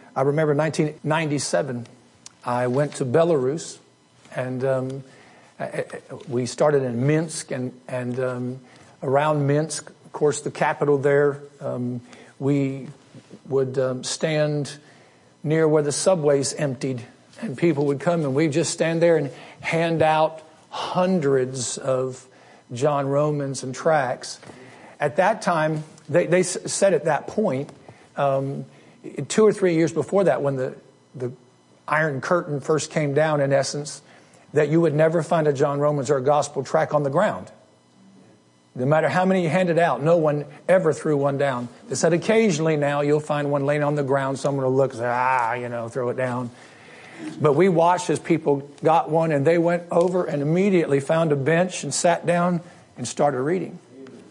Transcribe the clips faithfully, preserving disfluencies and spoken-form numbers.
I remember nineteen ninety-seven, I went to Belarus, and um, we started in Minsk, and, and um, around Minsk, of course, the capital there, um, we would um, stand near where the subways emptied, and people would come, and we'd just stand there and hand out hundreds of John Romans and tracts. At that time, they, they said at that point, um, two or three years before that, when the, the Iron Curtain first came down, in essence, that you would never find a John Romans or a gospel tract on the ground. No matter how many you handed out, no one ever threw one down. They said occasionally now you'll find one laying on the ground. Someone will look and say, ah, you know, throw it down. But we watched as people got one, and they went over and immediately found a bench and sat down and started reading.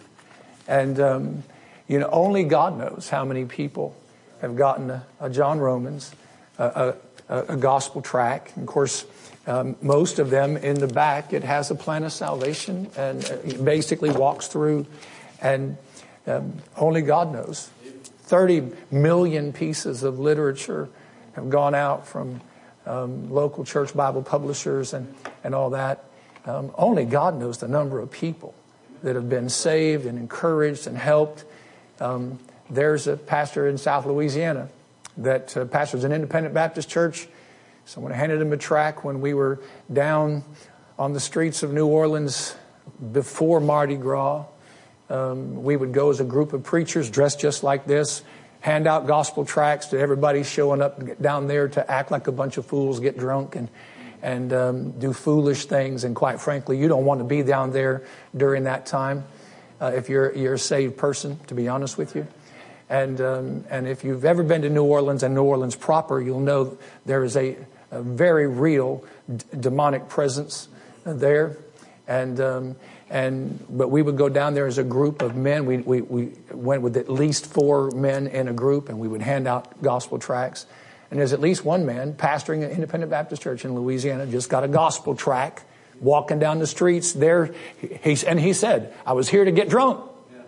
And, um, you know, only God knows how many people have gotten a, a John Romans, a, a, a gospel tract. And of course, um, most of them in the back, it has a plan of salvation, and it basically walks through, and um, only God knows. thirty million pieces of literature have gone out from um, local church Bible publishers and, and all that. Um, only God knows the number of people that have been saved and encouraged and helped. Um, there's a pastor in South Louisiana that uh, pastors an independent Baptist church. Someone handed him a tract when we were down on the streets of New Orleans before Mardi Gras. Um, we would go as a group of preachers dressed just like this, hand out gospel tracts to everybody showing up down there to act like a bunch of fools, get drunk, and and um, do foolish things. And quite frankly, you don't want to be down there during that time uh, if you're you're a saved person, to be honest with you. And um, and if you've ever been to New Orleans and New Orleans proper, you'll know there is a, a very real d- demonic presence there. And um, and but we would go down there as a group of men. We we we went with at least four men in a group, and we would hand out gospel tracts. And there's at least one man pastoring an independent Baptist church in Louisiana, just got a gospel tract, walking down the streets there. He, and he said, I was here to get drunk.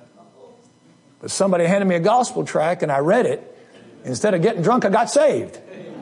But somebody handed me a gospel tract and I read it. Instead of getting drunk, I got saved.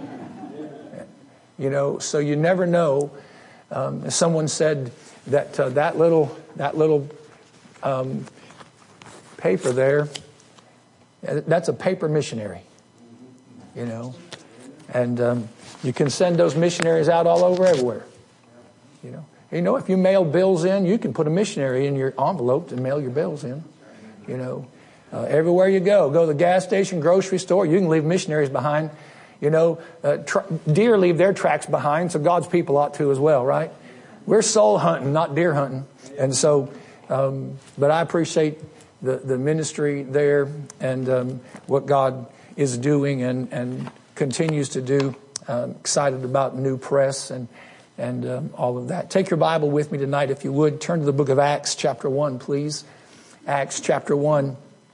You know, so you never know. Um, someone said that uh, that little that little um, paper there, that's a paper missionary. You know. And um, you can send those missionaries out all over everywhere. You know, you know, if you mail bills in, you can put a missionary in your envelope and mail your bills in. You know, uh, everywhere you go, go to the gas station, grocery store, you can leave missionaries behind. You know, uh, tr- deer leave their tracks behind, so God's people ought to as well, right? We're soul hunting, not deer hunting. And so, um, but I appreciate the, the ministry there and um, what God is doing and and. continues to do. Um, excited about new press and and um, all of that. Take your Bible with me tonight, if you would. Turn to the book of Acts, chapter one, please. Acts, chapter one.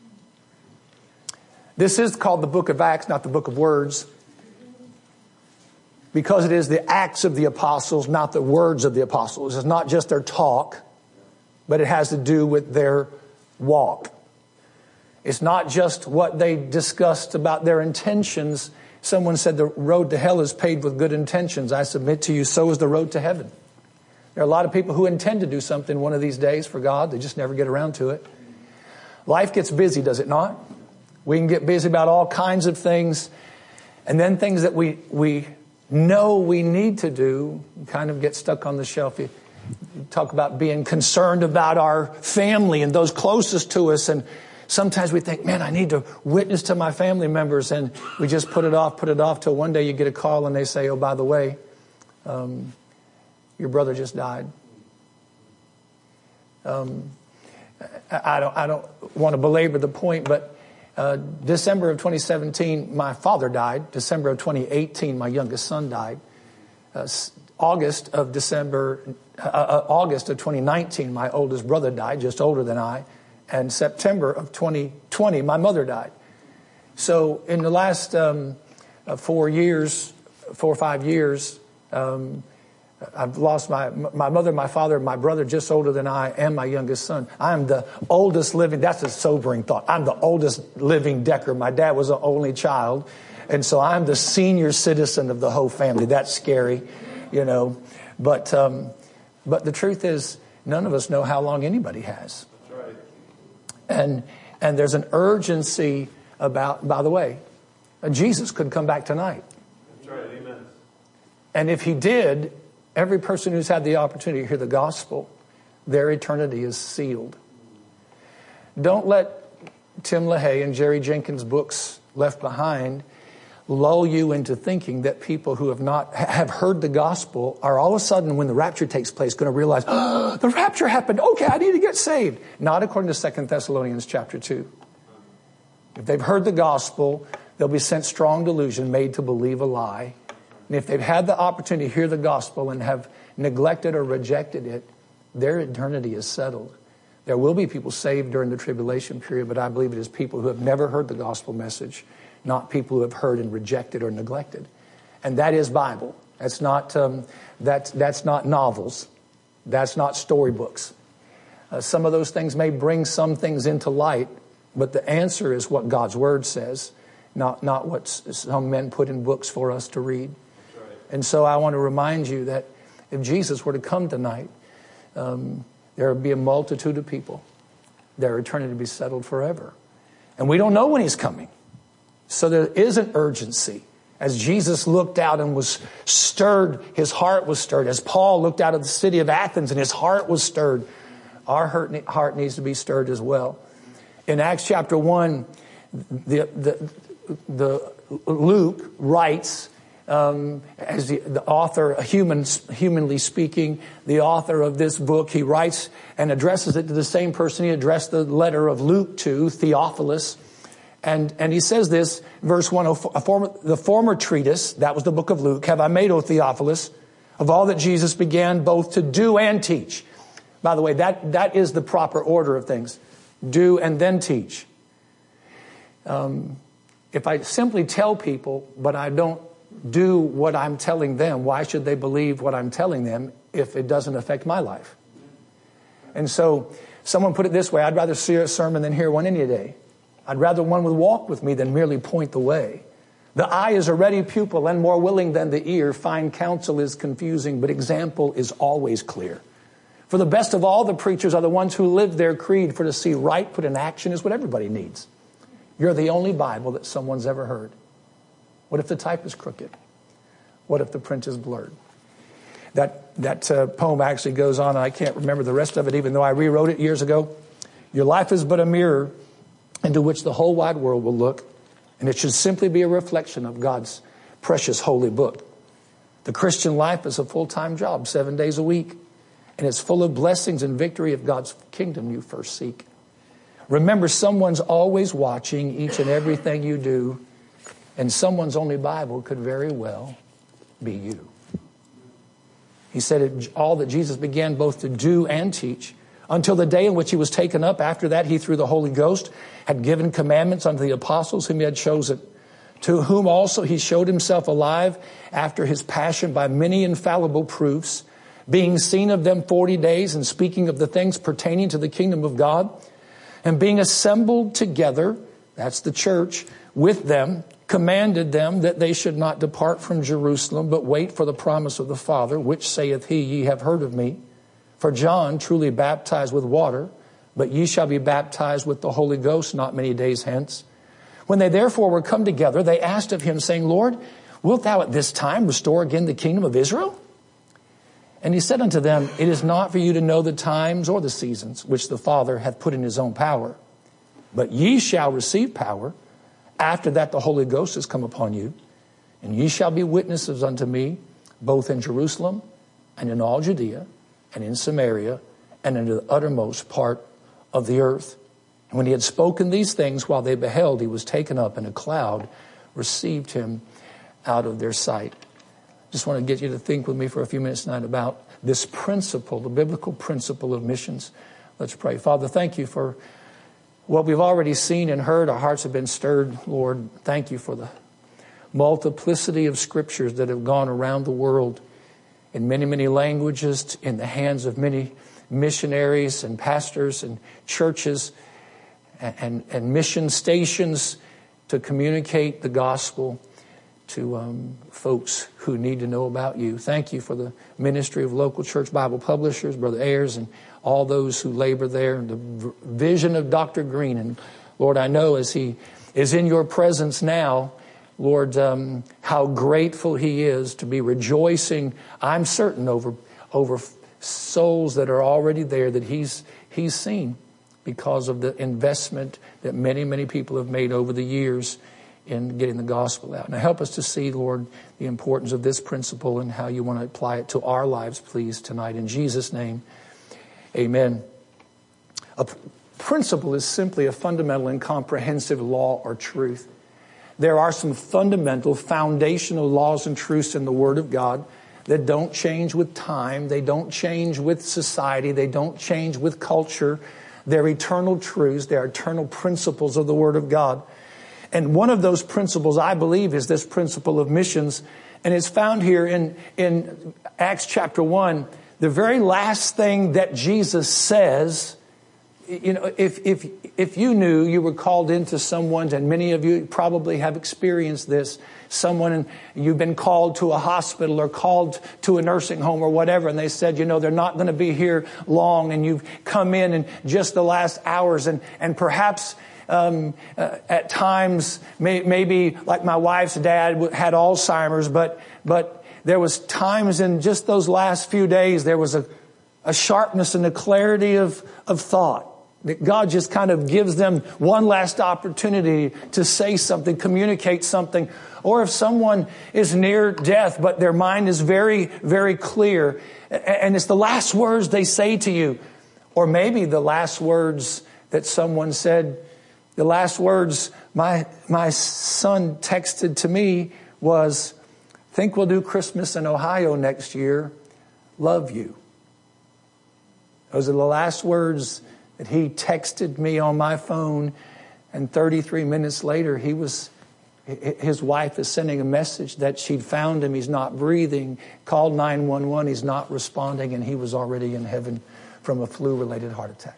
This is called the book of Acts, not the book of words, because it is the acts of the apostles, not the words of the apostles. It's not just their talk, but it has to do with their walk. It's not just what they discussed about their intentions. Someone said the road to hell is paved with good intentions. I submit to you, so is the road to heaven. There are a lot of people who intend to do something one of these days for God. They just never get around to it. Life gets busy, does it not? We can get busy about all kinds of things. And then things that we we know we need to do kind of get stuck on the shelf. You talk about being concerned about our family and those closest to us, and sometimes we think, man, I need to witness to my family members, and we just put it off, put it off till one day you get a call and they say, oh, by the way, um, your brother just died. Um, I don't, I don't want to belabor the point, but uh, December of twenty seventeen, my father died. December of twenty eighteen, my youngest son died. Uh, August of December, uh, uh, August of twenty nineteen, my oldest brother died, just older than I. And September of twenty twenty, my mother died. So in the last um, uh, four years, four or five years, um, I've lost my my mother, my father, my brother, just older than I, and my youngest son. I'm the oldest living. That's a sobering thought. I'm the oldest living Decker. My dad was the only child. And so I'm the senior citizen of the whole family. That's scary, you know. But um, but the truth is, none of us know how long anybody has. That's right. And and there's an urgency about, by the way, Jesus could come back tonight. That's right. Amen. And if he did, every person who's had the opportunity to hear the gospel, their eternity is sealed. Don't let Tim LaHaye and Jerry Jenkins' books Left Behind lull you into thinking that people who have not have heard the gospel are all of a sudden, when the rapture takes place, going to realize, oh, the rapture happened. Okay, I need to get saved. Not according to Second Thessalonians chapter two. If they've heard the gospel, they'll be sent strong delusion, made to believe a lie. And if they've had the opportunity to hear the gospel and have neglected or rejected it, their eternity is settled. There will be people saved during the tribulation period, but I believe it is people who have never heard the gospel message, not people who have heard and rejected or neglected. And that is Bible. That's not um, that's that's not novels. That's not storybooks. Uh, some of those things may bring some things into light, but the answer is what God's Word says, not not what some men put in books for us to read. Right. And so I want to remind you that if Jesus were to come tonight, um, there would be a multitude of people. Their eternity to be settled forever. And we don't know when he's coming. So there is an urgency. As Jesus looked out and was stirred, his heart was stirred. As Paul looked out of the city of Athens and his heart was stirred, our heart needs to be stirred as well. In Acts chapter one, the, the, the Luke writes, um, as the, the author, human, humanly speaking, the author of this book, he writes and addresses it to the same person he addressed the letter of Luke to, Theophilus. And, and he says this, verse one, a former, the former treatise, that was the book of Luke, have I made, O Theophilus, of all that Jesus began both to do and teach. By the way, that, that is the proper order of things. Do and then teach. Um, if I simply tell people, but I don't do what I'm telling them, why should they believe what I'm telling them if it doesn't affect my life? And so someone put it this way, I'd rather see a sermon than hear one any day. I'd rather one would walk with me than merely point the way. The eye is a ready pupil and more willing than the ear. Fine counsel is confusing, but example is always clear. For the best of all the preachers are the ones who live their creed, for to see right put in action is what everybody needs. You're the only Bible that someone's ever heard. What if the type is crooked? What if the print is blurred? That, that uh, poem actually goes on, and I can't remember the rest of it, even though I rewrote it years ago. Your life is but a mirror into which the whole wide world will look, and it should simply be a reflection of God's precious holy book. The Christian life is a full-time job, seven days a week, and it's full of blessings and victory if God's kingdom you first seek. Remember, someone's always watching each and everything you do, and someone's only Bible could very well be you. He said it, all that Jesus began both to do and teach, until the day in which he was taken up. After that, he, through the Holy Ghost, had given commandments unto the apostles whom he had chosen, to whom also he showed himself alive after his passion by many infallible proofs, being seen of them forty days and speaking of the things pertaining to the kingdom of God, and being assembled together, that's the church, with them, commanded them that they should not depart from Jerusalem, but wait for the promise of the Father, which saith he, ye have heard of me. For John truly baptized with water, but ye shall be baptized with the Holy Ghost not many days hence. When they therefore were come together, they asked of him, saying, Lord, wilt thou at this time restore again the kingdom of Israel? And he said unto them, it is not for you to know the times or the seasons which the Father hath put in his own power. But ye shall receive power. After that the Holy Ghost is come upon you. And ye shall be witnesses unto me, both in Jerusalem and in all Judea, and in Samaria, and into the uttermost part of the earth. And when he had spoken these things, while they beheld, he was taken up, and a cloud received him out of their sight. Just want to get you to think with me for a few minutes tonight about this principle, the biblical principle of missions. Let's pray. Father, thank you for what we've already seen and heard. Our hearts have been stirred, Lord. Thank you for the multiplicity of scriptures that have gone around the world in many, many languages, in the hands of many missionaries and pastors and churches and, and, and mission stations to communicate the gospel. to um, folks who need to know about you. Thank you for the ministry of local church Bible publishers, Brother Ayers, and all those who labor there, and the vision of Doctor Green. And Lord, I know as he is in your presence now, Lord, um, how grateful he is to be rejoicing, I'm certain, over over souls that are already there that he's he's seen because of the investment that many, many people have made over the years in getting the gospel out. Now help us to see, Lord, the importance of this principle and how you want to apply it to our lives, please, tonight. In Jesus' name, amen. A principle is simply a fundamental and comprehensive law or truth. There are some fundamental, foundational laws and truths in the Word of God that don't change with time. They don't change with society. They don't change with culture. They're eternal truths. They're eternal principles of the Word of God. And one of those principles, I believe, is this principle of missions. And it's found here in, in Acts chapter one. The very last thing that Jesus says, you know, if, if, if you knew you were called into someone's, and many of you probably have experienced this, someone, and you've been called to a hospital or called to a nursing home or whatever, and they said, you know, they're not going to be here long, and you've come in in just the last hours, and, and perhaps Um, uh, at times, may, maybe like my wife's dad had Alzheimer's, but but there was times in just those last few days there was a, a sharpness and a clarity of of thought that God just kind of gives them one last opportunity to say something, communicate something. Or if someone is near death, but their mind is very, very clear, and it's the last words they say to you, or maybe the last words that someone said. The last words my my son texted to me was, "Think we'll do Christmas in Ohio next year. Love you." Those are the last words that he texted me on my phone. And thirty-three minutes later, he was his wife is sending a message that she'd found him. He's not breathing. Called nine one one. He's not responding, and he was already in heaven from a flu-related heart attack.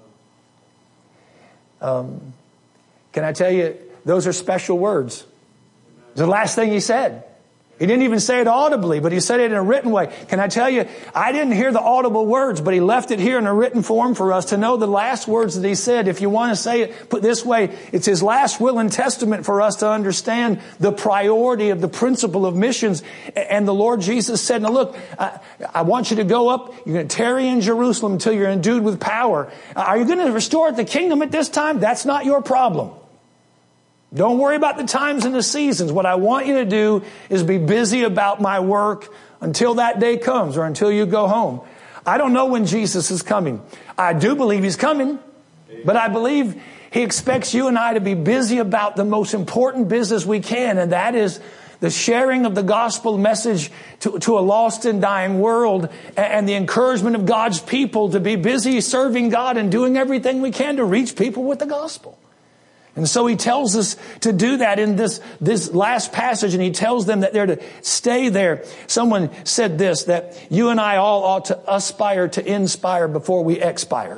Um, can I tell you, those are special words. The last thing he said. He didn't even say it audibly, but he said it in a written way. Can I tell you, I didn't hear the audible words, but he left it here in a written form for us to know the last words that he said. If you want to say it, put this way, it's his last will and testament for us to understand the priority of the principle of missions. And the Lord Jesus said, now look, I, I want you to go up. You're going to tarry in Jerusalem until you're endued with power. Are you going to restore the kingdom at this time? That's not your problem. Don't worry about the times and the seasons. What I want you to do is be busy about my work until that day comes or until you go home. I don't know when Jesus is coming. I do believe he's coming, but I believe he expects you and I to be busy about the most important business we can, and that is the sharing of the gospel message to, to a lost and dying world, and the encouragement of God's people to be busy serving God and doing everything we can to reach people with the gospel. And so he tells us to do that in this, this last passage, and he tells them that they're to stay there. Someone said this, that you and I all ought to aspire to inspire before we expire.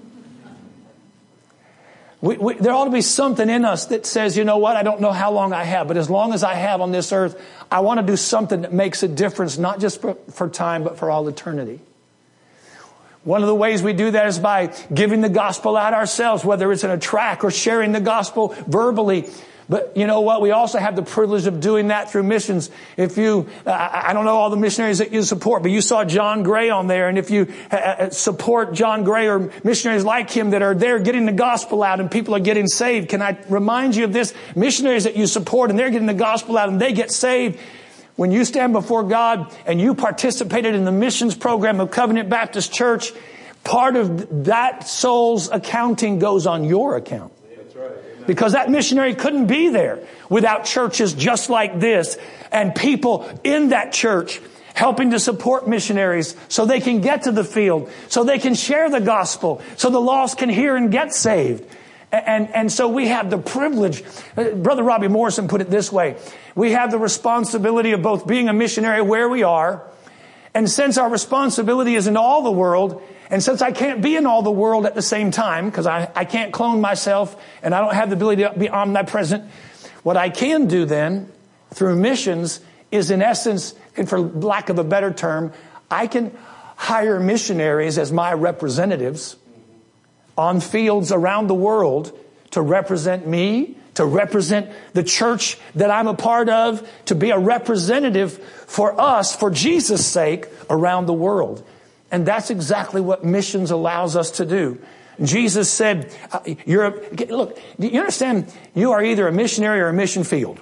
We, we, there ought to be something in us that says, you know what, I don't know how long I have, but as long as I have on this earth, I want to do something that makes a difference, not just for, for time, but for all eternity. One of the ways we do that is by giving the gospel out ourselves, whether it's in a tract or sharing the gospel verbally. But you know what? We also have the privilege of doing that through missions. If you, I don't know all the missionaries that you support, but you saw John Gray on there. And if you support John Gray or missionaries like him that are there getting the gospel out and people are getting saved, can I remind you of this? Missionaries that you support and they're getting the gospel out and they get saved. When you stand before God and you participated in the missions program of Covenant Baptist Church, part of that soul's accounting goes on your account. That's right. Amen. Because that missionary couldn't be there without churches just like this and people in that church helping to support missionaries so they can get to the field, so they can share the gospel, so the lost can hear and get saved. And, and so we have the privilege. Brother Robbie Morrison put it this way. We have the responsibility of both being a missionary where we are. And since our responsibility is in all the world, and since I can't be in all the world at the same time, because I, I can't clone myself and I don't have the ability to be omnipresent, what I can do then through missions is, in essence, and for lack of a better term, I can hire missionaries as my representatives on fields around the world to represent me, to represent the church that I'm a part of, to be a representative for us, for Jesus' sake, around the world. And that's exactly what missions allows us to do. Jesus said, uh, you're a, look, do you understand? You are either a missionary or a mission field.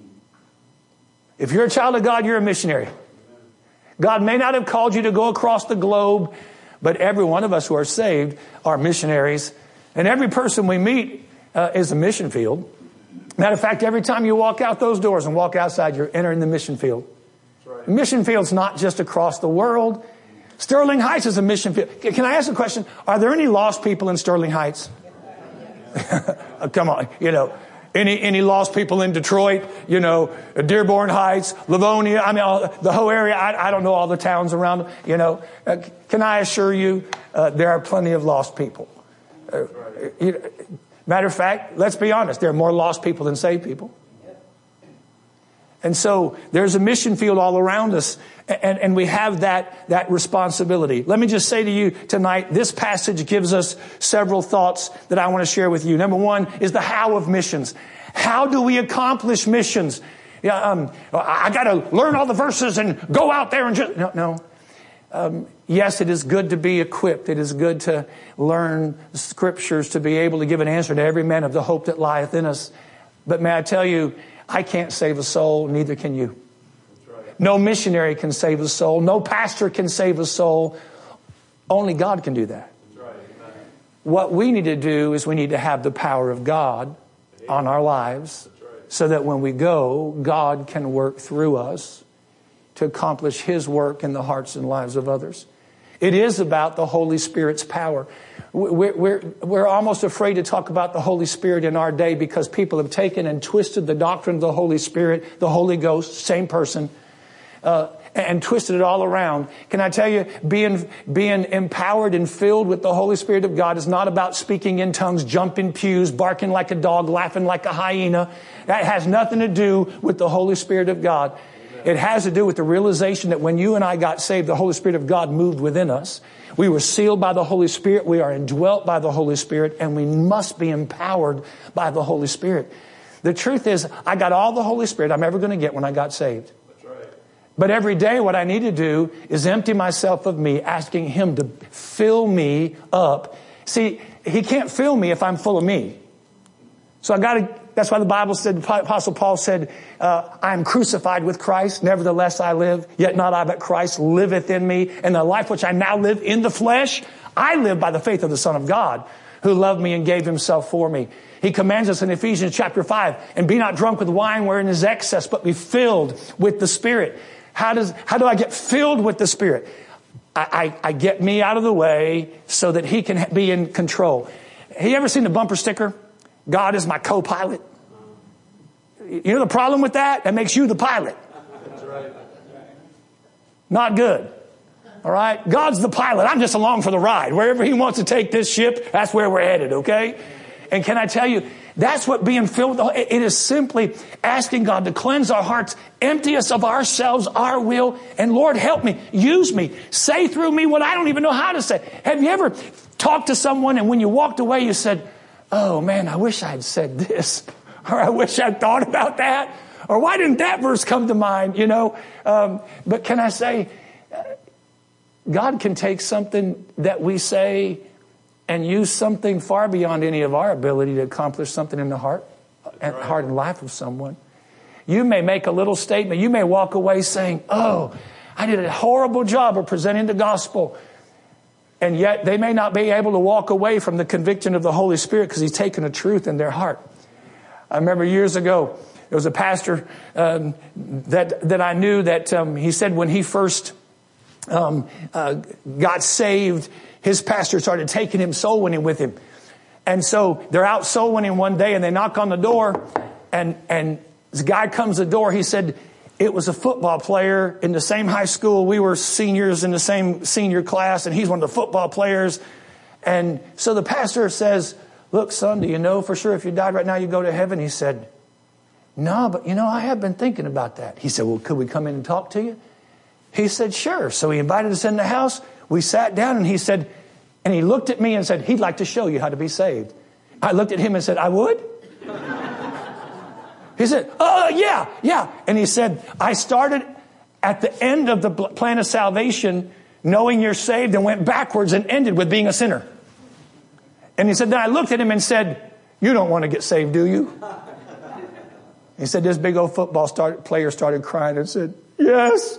If you're a child of God, you're a missionary. God may not have called you to go across the globe, but every one of us who are saved are missionaries. And every person we meet uh, is a mission field. Matter of fact, every time you walk out those doors and walk outside, you're entering the mission field. That's right. The mission field's not just across the world. Sterling Heights is a mission field. Can I ask a question? Are there any lost people in Sterling Heights? Come on, you know. Any any lost people in Detroit, you know, Dearborn Heights, Livonia, I mean, all, the whole area. I, I don't know all the towns around, you know. Uh, can I assure you, uh, there are plenty of lost people. Uh, you, matter of fact, let's be honest, there are more lost people than saved people. And so there's a mission field all around us, and, and we have that, that responsibility. Let me just say to you tonight, this passage gives us several thoughts that I want to share with you. Number one is the how of missions. How do we accomplish missions? Yeah, um, I got to learn all the verses and go out there and just... No, no. Um, yes, it is good to be equipped. It is good to learn scriptures to be able to give an answer to every man of the hope that lieth in us. But may I tell you, I can't save a soul, neither can you. Right. No missionary can save a soul. No pastor can save a soul. Only God can do that. Right. What we need to do is we need to have the power of God on our lives right. so that when we go, God can work through us to accomplish His work in the hearts and lives of others. It is about the Holy Spirit's power. We're, we're, we're almost afraid to talk about the Holy Spirit in our day because people have taken and twisted the doctrine of the Holy Spirit, the Holy Ghost, same person, uh, and twisted it all around. Can I tell you, being, being empowered and filled with the Holy Spirit of God is not about speaking in tongues, jumping pews, barking like a dog, laughing like a hyena. That has nothing to do with the Holy Spirit of God. It has to do with the realization that when you and I got saved, the Holy Spirit of God moved within us. We were sealed by the Holy Spirit. We are indwelt by the Holy Spirit, and we must be empowered by the Holy Spirit. The truth is, I got all the Holy Spirit I'm ever going to get when I got saved. That's right. But every day what I need to do is empty myself of me, asking Him to fill me up. See, He can't fill me if I'm full of me. So I got to... That's why the Bible said, the Apostle Paul said, uh, I am crucified with Christ. Nevertheless I live, yet not I, but Christ liveth in me. And the life which I now live in the flesh, I live by the faith of the Son of God, who loved me and gave Himself for me. He commands us in Ephesians chapter five, and be not drunk with wine wherein is excess, but be filled with the Spirit. How does, how do I get filled with the Spirit? I, I, I get me out of the way so that He can be in control. Have you ever seen the bumper sticker? God is my co-pilot. You know the problem with that? That makes you the pilot. That's right. Not good. All right? God's the pilot. I'm just along for the ride. Wherever He wants to take this ship, that's where we're headed, okay? And can I tell you, that's what being filled with the Holy, it is simply asking God to cleanse our hearts, empty us of ourselves, our will, and Lord, help me, use me, say through me what I don't even know how to say. Have you ever talked to someone and when you walked away, you said, oh man, I wish I'd said this. Or I wish I'd thought about that. Or why didn't that verse come to mind, you know? Um, but can I say, God can take something that we say and use something far beyond any of our ability to accomplish something in the heart, and right. heart and life of someone. You may make a little statement. You may walk away saying, oh, I did a horrible job of presenting the gospel. And yet they may not be able to walk away from the conviction of the Holy Spirit because He's taken a truth in their heart. I remember years ago, there was a pastor um, that that I knew that um, he said when he first um, uh, got saved, his pastor started taking him soul winning with him. And so they're out soul winning one day and they knock on the door and, and this guy comes to the door. He said, it was a football player in the same high school. We were seniors in the same senior class, and he's one of the football players. And so the pastor says, look, son, do you know for sure if you died right now, you go to heaven? He said, No, but you know, I have been thinking about that. He said, well, could we come in and talk to you? He said, sure. So he invited us in the house. We sat down and he said, and he looked at me and said, he'd like to show you how to be saved. I looked at him and said, I would? He said, oh, yeah, yeah. And he said, I started at the end of the plan of salvation, knowing you're saved, and went backwards and ended with being a sinner. And he said, then I looked at him and said, you don't want to get saved, do you? He said, this big old football start, player started crying and said, yes.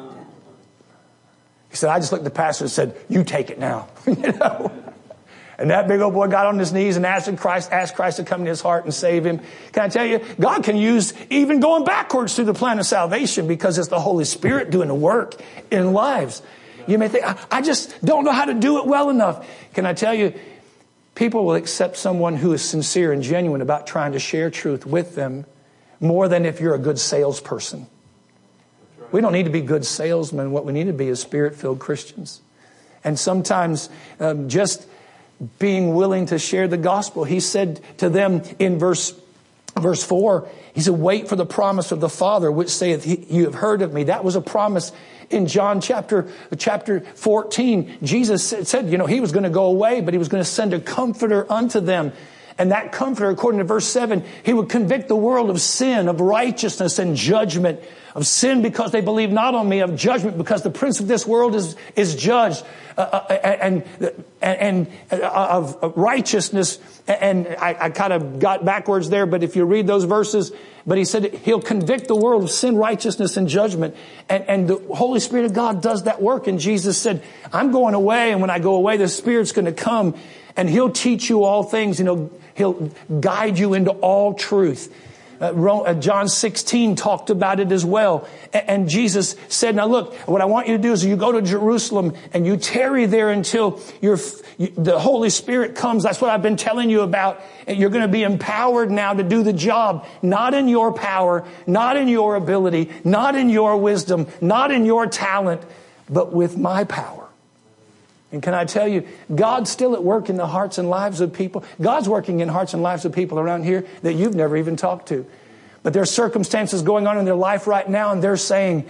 He said, I just looked at the pastor and said, you take it now. You know? And that big old boy got on his knees and asked Christ, asked Christ to come in his heart and save him. Can I tell you, God can use even going backwards through the plan of salvation because it's the Holy Spirit doing the work in lives. You may think, I, I just don't know how to do it well enough. Can I tell you, people will accept someone who is sincere and genuine about trying to share truth with them more than if you're a good salesperson. We don't need to be good salesmen. What we need to be is Spirit-filled Christians. And sometimes um, just being willing to share the gospel. He said to them in verse verse four, he said, wait for the promise of the Father, which saith, you have heard of me. That was a promise in John chapter, chapter fourteen. Jesus said, you know, he was going to go away, but he was going to send a comforter unto them. And that comforter, according to verse seven, he would convict the world of sin, of righteousness and judgment. Of sin because they believe not on me, of judgment because the prince of this world is is judged, uh, and, and and of righteousness. And I, I kind of got backwards there, but if you read those verses, but he said he'll convict the world of sin, righteousness, and judgment. And, and the Holy Spirit of God does that work. And Jesus said, I'm going away, and when I go away, the Spirit's going to come, and he'll teach you all things, and he'll, he'll guide you into all truth. Uh, John sixteen talked about it as well. And Jesus said, now look, what I want you to do is you go to Jerusalem and you tarry there until you're, you, the Holy Spirit comes. That's what I've been telling you about. And you're going to be empowered now to do the job, not in your power, not in your ability, not in your wisdom, not in your talent, but with my power. And can I tell you, God's still at work in the hearts and lives of people. God's working in hearts and lives of people around here that you've never even talked to. But there's circumstances going on in their life right now, and they're saying,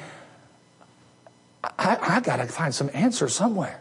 I, I got to find some answers somewhere.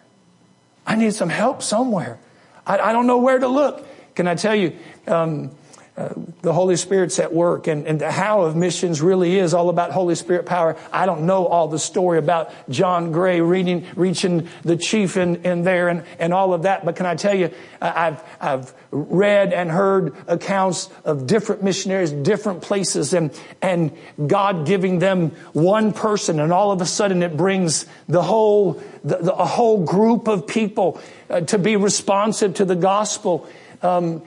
I need some help somewhere. I, I don't know where to look. Can I tell you, um, uh, the Holy Spirit's at work, and, and the how of missions really is all about Holy Spirit power. I don't know all the story about John Gray reading, reaching the chief in, in there and, and all of that. But can I tell you, I've, I've read and heard accounts of different missionaries, different places, and, and God giving them one person, and all of a sudden it brings the whole, the, the a whole group of people uh, to be responsive to the gospel, um,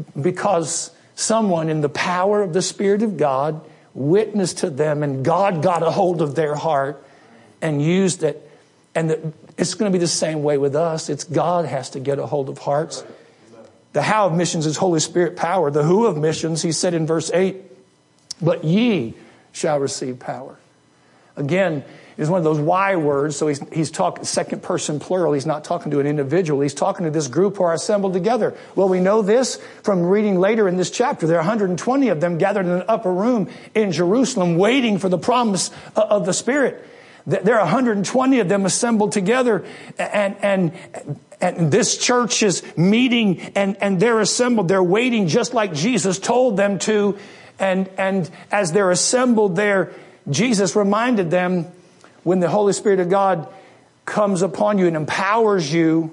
because someone in the power of the Spirit of God witnessed to them, and God got a hold of their heart and used it. And the, it's going to be the same way with us. It's God has to get a hold of hearts. The how of missions is Holy Spirit power. The who of missions, he said in verse eight, but ye shall receive power. Again, it's one of those why words. So he's, he's talking second person plural. He's not talking to an individual. He's talking to this group who are assembled together. Well, we know this from reading later in this chapter. There are one hundred twenty of them gathered in an upper room in Jerusalem waiting for the promise of the Spirit. There are one hundred twenty of them assembled together, and, and, and this church is meeting, and, and they're assembled. They're waiting just like Jesus told them to. And, and as they're assembled there, Jesus reminded them, when the Holy Spirit of God comes upon you and empowers you,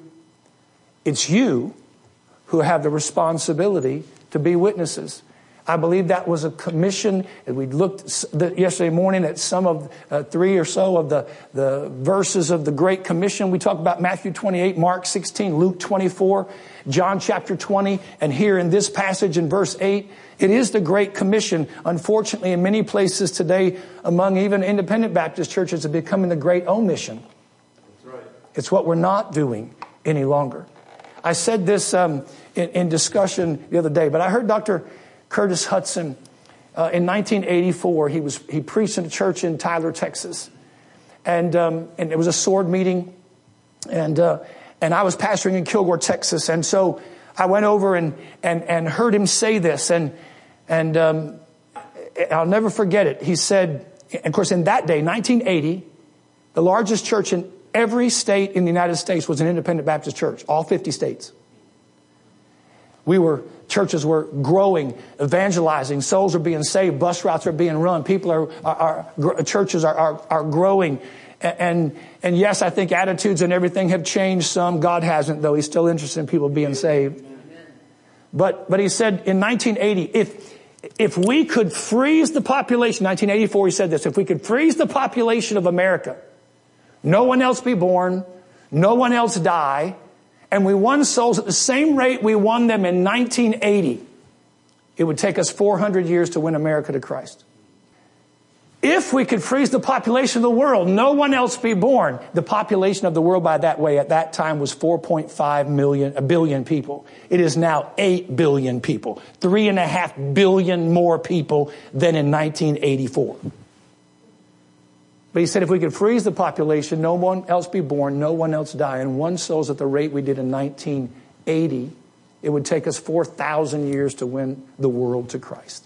it's you who have the responsibility to be witnesses. I believe that was a commission. We looked yesterday morning at some of uh, three or so of the, the verses of the Great Commission. We talked about Matthew twenty-eight, Mark sixteen, Luke twenty-four, John chapter twenty, and here in this passage in verse eight, it is the Great Commission. Unfortunately, in many places today, among even independent Baptist churches, it's becoming the Great Omission. That's right. It's what we're not doing any longer. I said this um, in, in discussion the other day, but I heard Doctor Curtis Hudson uh, in nineteen eighty-four. He was he preached in a church in Tyler, Texas, and um, and it was a sword meeting, and uh, and I was pastoring in Kilgore, Texas, and so I went over and and and heard him say this, and and um, I'll never forget it. He said, and of course, in that day, nineteen eighty, the largest church in every state in the United States was an independent Baptist church, all fifty states. We were, churches were growing, evangelizing, souls are being saved, bus routes are being run, people are, are, are churches are, are, are growing. And, and yes, I think attitudes and everything have changed some. God hasn't, though. He's still interested in people being saved. But, but he said in nineteen eighty, if, if we could freeze the population, nineteen eighty-four, he said this, if we could freeze the population of America, no one else be born, no one else die, and we won souls at the same rate we won them in nineteen eighty, it would take us four hundred years to win America to Christ. If we could freeze the population of the world, no one else be born. The population of the world by that way at that time was four point five million, a billion people. It is now eight billion people. Three and a half billion more people than in nineteen eighty-four. But he said if we could freeze the population, no one else be born, no one else die, and one souls at the rate we did in nineteen eighty, it would take us four thousand years to win the world to Christ.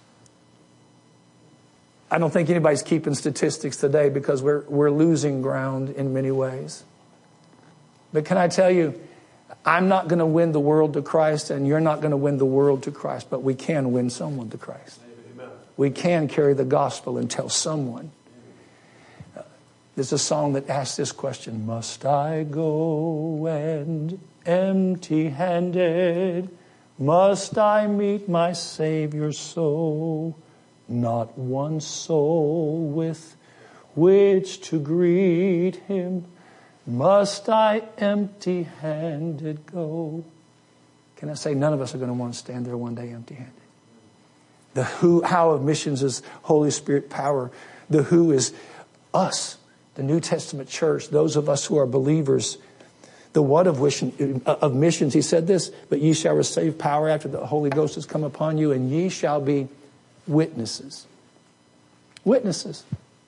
I don't think anybody's keeping statistics today because we're, we're losing ground in many ways. But can I tell you, I'm not going to win the world to Christ and you're not going to win the world to Christ, but we can win someone to Christ. Amen. We can carry the gospel and tell someone. Uh, there's a song that asks this question, must I go and empty-handed? Must I meet my Savior so? Not one soul with which to greet him. Must I empty-handed go? Can I say none of us are going to want to stand there one day empty-handed? The who, how of missions is Holy Spirit power. The who is us, the New Testament church, those of us who are believers. The what of, wish, of missions, he said this, but ye shall receive power after the Holy Ghost has come upon you, and ye shall be witnesses. Witnesses.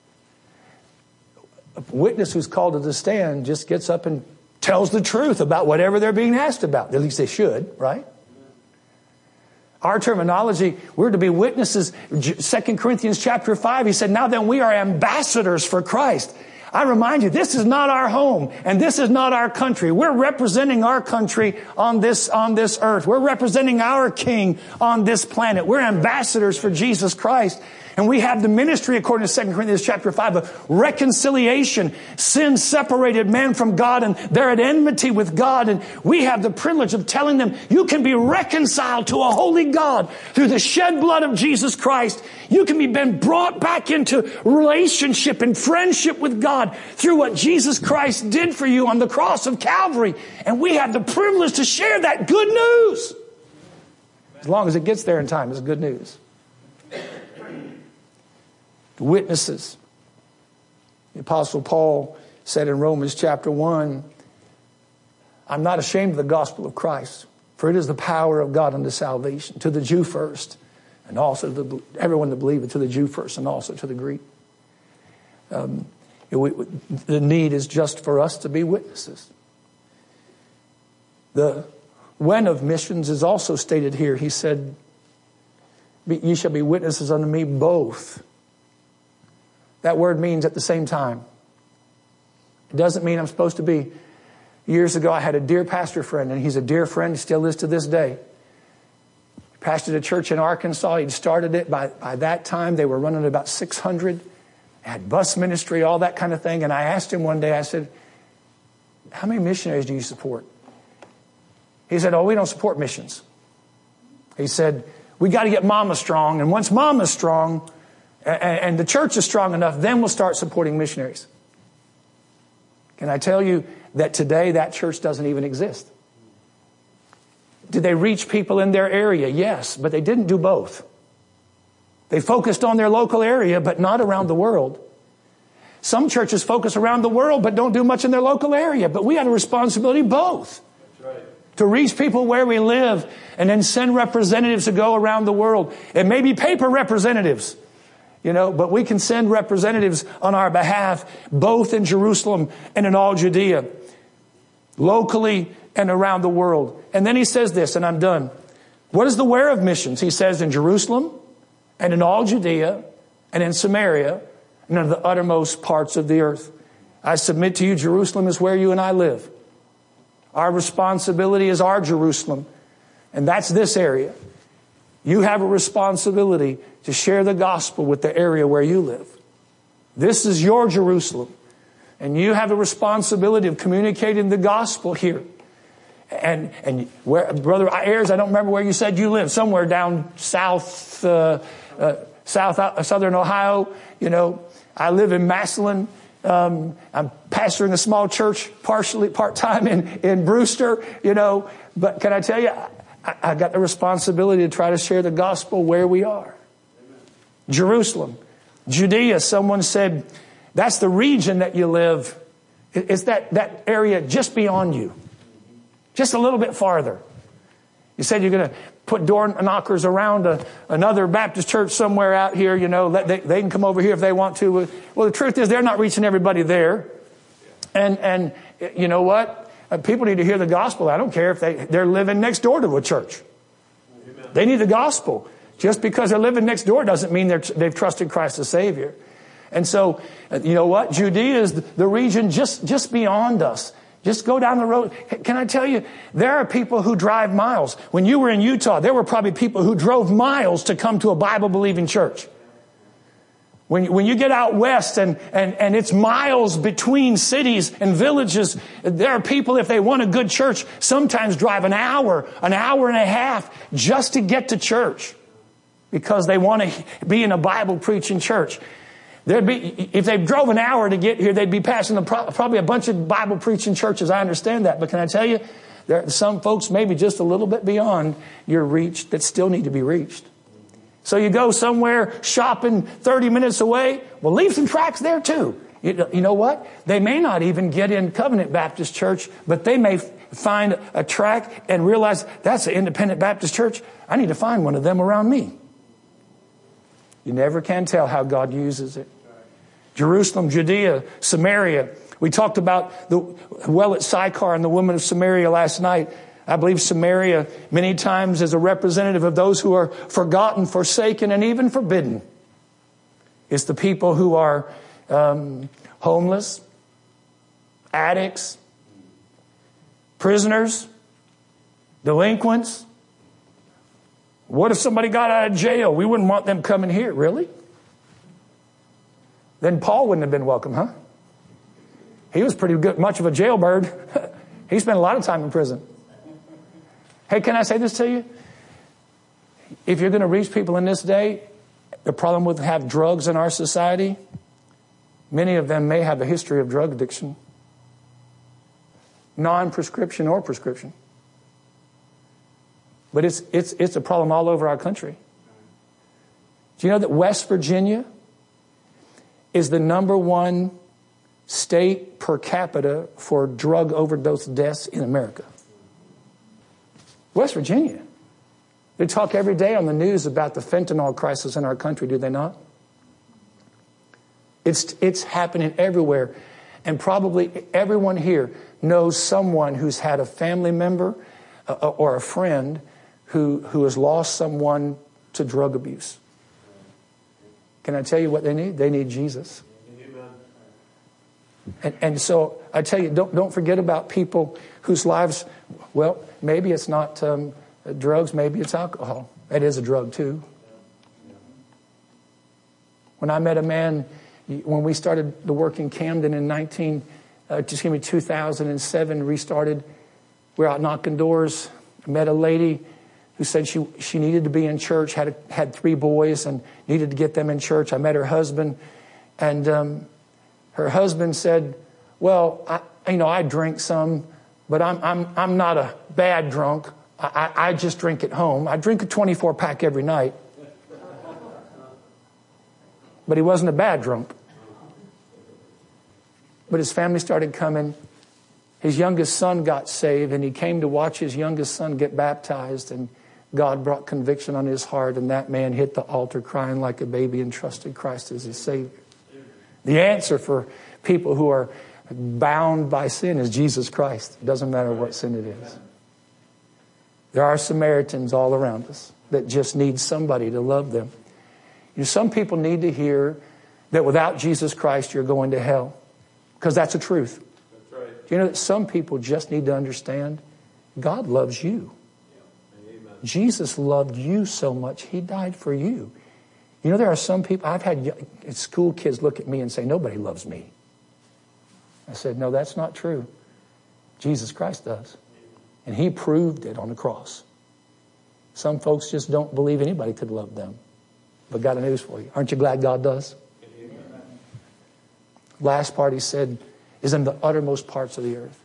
A witness who's called to the stand just gets up and tells the truth about whatever they're being asked about. At least they should, right? Our terminology, we're to be witnesses. Second Corinthians chapter five, he said, now then we are ambassadors for Christ. I remind you, this is not our home and this is not our country. We're representing our country on this, on this earth. We're representing our King on this planet. We're ambassadors for Jesus Christ. And we have the ministry, according to Second Corinthians chapter five, of reconciliation. Sin separated man from God and they're at enmity with God. And we have the privilege of telling them, you can be reconciled to a holy God through the shed blood of Jesus Christ. You can be been brought back into relationship and friendship with God through what Jesus Christ did for you on the cross of Calvary. And we have the privilege to share that good news. As long as it gets there in time, it's good news. The witnesses. The Apostle Paul said in Romans chapter one, I'm not ashamed of the gospel of Christ, for it is the power of God unto salvation, to the Jew first, and also to the, everyone that believeth, to the Jew first, and also to the Greek. Um, it, we, the need is just for us to be witnesses. The when of missions is also stated here. He said, ye shall be witnesses unto me both. That word means at the same time. It doesn't mean I'm supposed to be. Years ago, I had a dear pastor friend, and he's a dear friend, still is to this day. He pastored a church in Arkansas. He'd started it. By, by that time, they were running about six hundred. Had bus ministry, all that kind of thing. And I asked him one day, I said, how many missionaries do you support? He said, oh, we don't support missions. He said, we got to get Mama strong. And once Mama's strong, and the church is strong enough, then we'll start supporting missionaries. Can I tell you that today that church doesn't even exist? Did they reach people in their area? Yes, but they didn't do both. They focused on their local area, but not around the world. Some churches focus around the world, but don't do much in their local area. But we had a responsibility both. That's right. To reach people where we live and then send representatives to go around the world. It may be paper representatives. You know, but we can send representatives on our behalf, both in Jerusalem and in all Judea, locally and around the world. And then he says this, and I'm done. What is the where of missions? He says in Jerusalem and in all Judea and in Samaria, and in the uttermost parts of the earth. I submit to you, Jerusalem is where you and I live. Our responsibility is our Jerusalem, and that's this area. You have a responsibility to share the gospel with the area where you live. This is your Jerusalem, and you have a responsibility of communicating the gospel here. And and where, Brother Ayers, I don't remember where you said you live. Somewhere down south, uh, uh, south, uh, southern Ohio. You know, I live in Massillon. Um, I'm pastoring a small church, partially part time in in Brewster. You know, but can I tell you, I, I got the responsibility to try to share the gospel where we are. Amen. Jerusalem, Judea. Someone said that's the region that you live. It's that that area just beyond you. Just a little bit farther. You said you're going to put door knockers around a, another Baptist church somewhere out here, you know, let, they, they can come over here if they want to. Well, the truth is they're not reaching everybody there. And, and you know what? Uh, people need to hear the gospel. I don't care if they, they're living next door to a church. Amen. They need the gospel. Just because they're living next door doesn't mean they're, they've trusted Christ as Savior. And so, uh, you know what? Judea is the, the region just, just beyond us. Just go down the road. Can I tell you, there are people who drive miles. When you were in Utah, there were probably people who drove miles to come to a Bible-believing church. When, when you get out west and, and, and it's miles between cities and villages, there are people, if they want a good church, sometimes drive an hour, an hour and a half just to get to church because they want to be in a Bible-preaching church. There'd be, if they drove an hour to get here, they'd be passing the, probably a bunch of Bible preaching churches. I understand that. But can I tell you, there are some folks maybe just a little bit beyond your reach that still need to be reached. So you go somewhere shopping thirty minutes away. Well, leave some tracts there too. You, you know what? They may not even get in Covenant Baptist Church, but they may find a tract and realize that's an independent Baptist church. I need to find one of them around me. You never can tell how God uses it. Jerusalem, Judea, Samaria. We talked about the well at Sychar and the woman of Samaria last night. I believe Samaria many times is a representative of those who are forgotten, forsaken, and even forbidden. It's the people who are um, homeless, addicts, prisoners, delinquents. What if somebody got out of jail? We wouldn't want them coming here, really? Then Paul wouldn't have been welcome, huh? He was pretty good, much of a jailbird. He spent a lot of time in prison. Hey, can I say this to you? If you're going to reach people in this day, the problem with have drugs in our society, many of them may have a history of drug addiction. Non-prescription or prescription. But it's it's it's a problem all over our country. Do you know that West Virginia is the number one state per capita for drug overdose deaths in America? West Virginia. They talk every day on the news about the fentanyl crisis in our country, do they not? It's it's happening everywhere. And probably everyone here knows someone who's had a family member uh, or a friend who, who has lost someone to drug abuse. Can I tell you what they need? They need Jesus. And, and so I tell you, don't don't forget about people whose lives, well, maybe it's not um, drugs, maybe it's alcohol. It is a drug too. When I met a man, when we started the work in Camden in nineteen, uh, excuse me, two thousand seven, restarted, we were out knocking doors. I met a lady who said she she needed to be in church, had a, had three boys and needed to get them in church. I met her husband, and um, her husband said, "Well, I, you know, I drink some, but I'm I'm I'm not a bad drunk. I, I, I just drink at home. I drink a twenty-four pack every night." But he wasn't a bad drunk. But his family started coming. His youngest son got saved, and he came to watch his youngest son get baptized, and God brought conviction on his heart, and that man hit the altar crying like a baby and trusted Christ as his Savior. The answer for people who are bound by sin is Jesus Christ. It doesn't matter what sin it is. There are Samaritans all around us that just need somebody to love them. You know, some people need to hear that without Jesus Christ, you're going to hell. Because that's the truth. That's right. You know that some people just need to understand God loves you. Yeah. Amen. Jesus loved you so much, He died for you. You know, there are some people, I've had school kids look at me and say, nobody loves me. I said, no, that's not true. Jesus Christ does. And He proved it on the cross. Some folks just don't believe anybody could love them. But got a news for you. Aren't you glad God does? Amen. Last part He said is in the uttermost parts of the earth.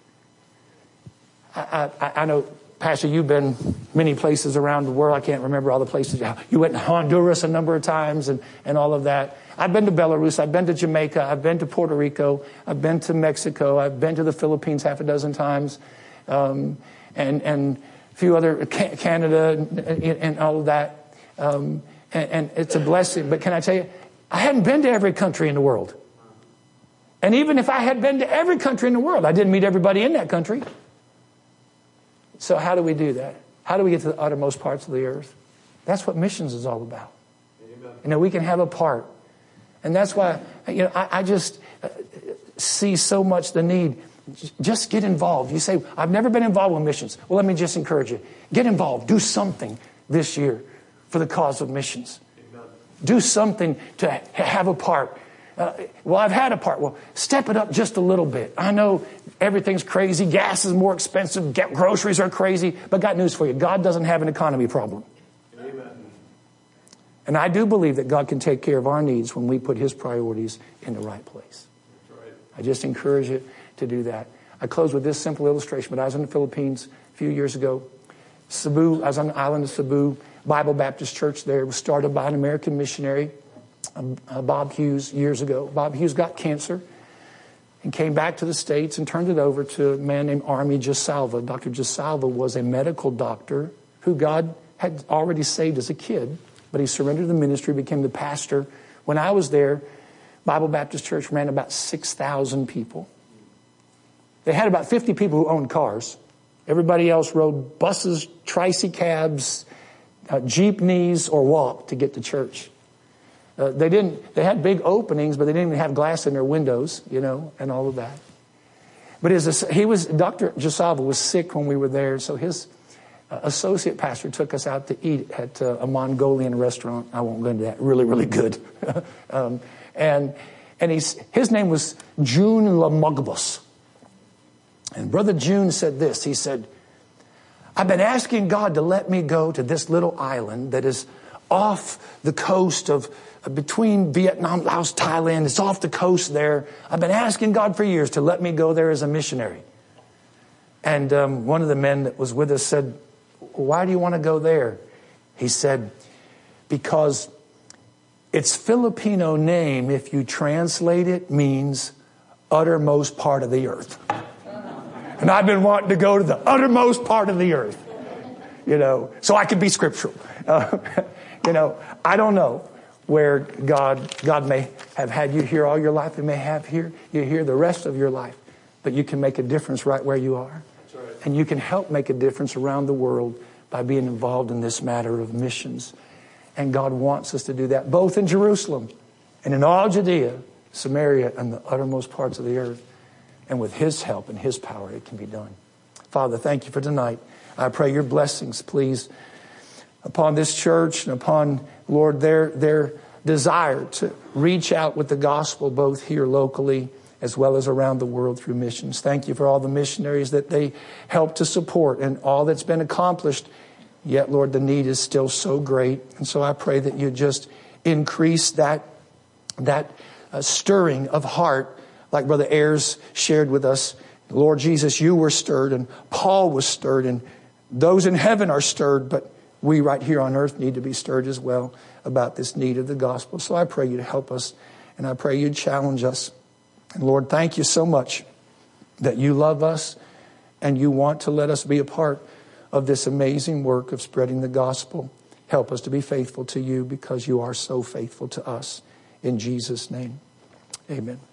I, I, I know, Pastor, you've been many places around the world. I can't remember all the places. You went to Honduras a number of times and, and all of that. I've been to Belarus. I've been to Jamaica. I've been to Puerto Rico. I've been to Mexico. I've been to the Philippines half a dozen times. Um, and, and a few other, Canada and, and all of that. Um, and, and it's a blessing. But can I tell you, I hadn't been to every country in the world. And even if I had been to every country in the world, I didn't meet everybody in that country. So how do we do that? How do we get to the uttermost parts of the earth? That's what missions is all about. Amen. You know, we can have a part. And that's why, you know, I, I just see so much the need. Just get involved. You say, I've never been involved with missions. Well, let me just encourage you. Get involved. Do something this year for the cause of missions. Amen. Do something to ha- have a part. Uh, well, I've had a part. Well, step it up just a little bit. I know everything's crazy. Gas is more expensive. Get, groceries are crazy. But got news for you. God doesn't have an economy problem. Amen. And I do believe that God can take care of our needs when we put His priorities in the right place. That's right. I just encourage you to do that. I close with this simple illustration. But I was in the Philippines a few years ago. Cebu, I was on the island of Cebu. Bible Baptist Church there. It was started by an American missionary, uh, Bob Hughes, years ago. Bob Hughes got cancer and came back to the States and turned it over to a man named Army Gisalva. Doctor Gisalva was a medical doctor who God had already saved as a kid, but he surrendered the ministry, became the pastor. When I was there, Bible Baptist Church ran about six thousand people. They had about fifty people who owned cars. Everybody else rode buses, tricy cabs, uh, jeepneys, or walked to get to church. Uh, they didn't. They had big openings, but they didn't even have glass in their windows, you know, and all of that. But his, he was Doctor Gisalva was sick when we were there, so his uh, associate pastor took us out to eat at uh, a Mongolian restaurant. I won't go into that. Really, really good. um, and and he's his name was June Lamugbos. And Brother June said this. He said, I've been asking God to let me go to this little island that is off the coast of uh, between Vietnam, Laos, Thailand. It's off the coast there. I've been asking God for years to let me go there as a missionary. And um, one of the men that was with us said, why do you want to go there? He said, because its Filipino name, if you translate it, means uttermost part of the earth. And I've been wanting to go to the uttermost part of the earth, you know, so I could be scriptural. Uh, you know, I don't know where God God may have had you here all your life. He may have here you here the rest of your life. But you can make a difference right where you are. That's right. And you can help make a difference around the world by being involved in this matter of missions. And God wants us to do that, both in Jerusalem and in all Judea, Samaria, and the uttermost parts of the earth. And with His help and His power, it can be done. Father, thank you for tonight. I pray your blessings, please, upon this church and upon, Lord, their, their desire to reach out with the gospel, both here locally as well as around the world through missions. Thank you for all the missionaries that they help to support and all that's been accomplished. Yet, Lord, the need is still so great. And so I pray that you just increase that, that uh, stirring of heart, like Brother Ayers shared with us. Lord Jesus, you were stirred and Paul was stirred and those in heaven are stirred, but we right here on earth need to be stirred as well about this need of the gospel. So I pray you to help us and I pray you challenge us. And Lord, thank you so much that you love us and you want to let us be a part of this amazing work of spreading the gospel. Help us to be faithful to you because you are so faithful to us. In Jesus' name, amen.